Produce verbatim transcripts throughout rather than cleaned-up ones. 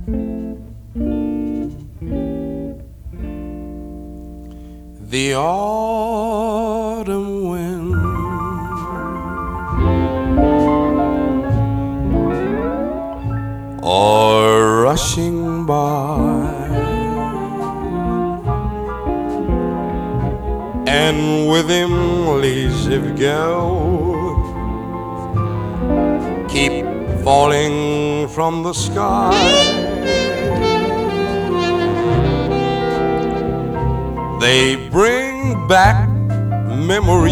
The autumn wind are rushing by, and with him leaves of gold keep falling from the sky. They bring back memories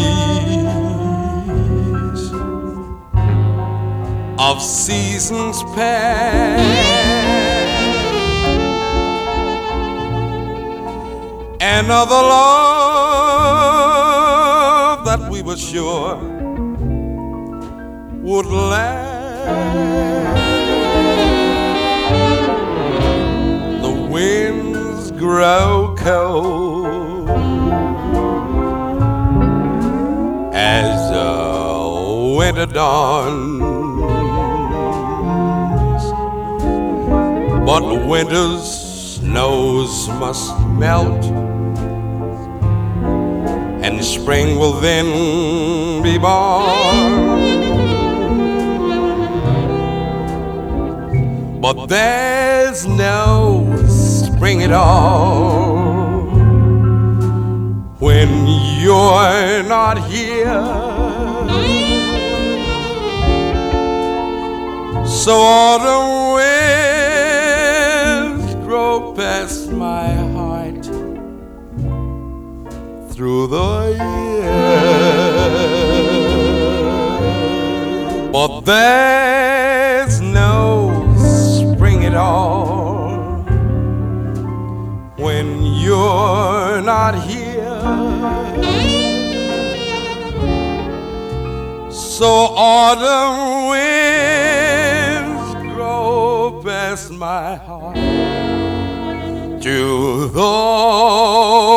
of seasons past, and of the love that we were sure would last. The winds grow cold as uh, winter dawns, but winter's snows must melt, and spring will then be born. But there's no spring at all when you're not here. So autumn winds grow past my heart through the year. But there's no spring at all when you're not here. So autumn winds grow past my heart to the